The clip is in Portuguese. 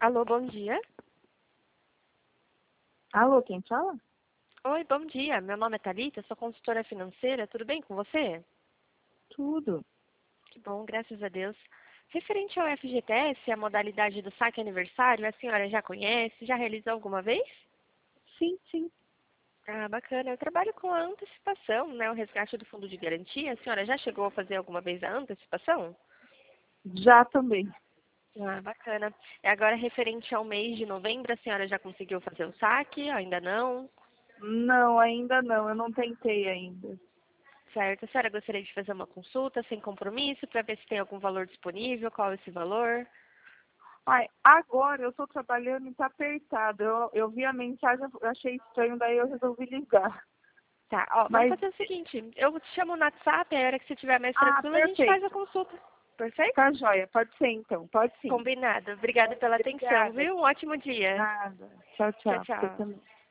Alô, bom dia. Alô, quem fala? Oi, bom dia. Meu nome é Thalita, sou consultora financeira. Tudo bem com você? Tudo. Que bom, graças a Deus. Referente ao FGTS, a modalidade do saque aniversário, a senhora já conhece? Já realizou alguma vez? Sim, sim. Ah, bacana. Eu trabalho com a antecipação, né? O resgate do fundo de garantia. A senhora já chegou a fazer alguma vez a antecipação? Já também. Ah, bacana. E agora, referente ao mês de novembro, a senhora já conseguiu fazer o saque? Ainda não? Não, ainda não. Eu não tentei ainda. Certo. A senhora gostaria de fazer uma consulta sem compromisso para ver se tem algum valor disponível? Qual é esse valor? Ai, agora eu estou trabalhando e está apertado. Eu vi a mensagem, eu achei estranho, daí eu resolvi ligar. Tá, ó, vamos Mas, fazer o seguinte. Eu te chamo no WhatsApp, a hora que você estiver mais tranquila, a gente faz a perfeito. consulta. Perfeito? Tá joia. Pode ser então. Pode sim. Combinado. Obrigada pela atenção, Obrigada. viu? Um ótimo dia. Nada. Tchau, Tchau, tchau. Você tchau. também.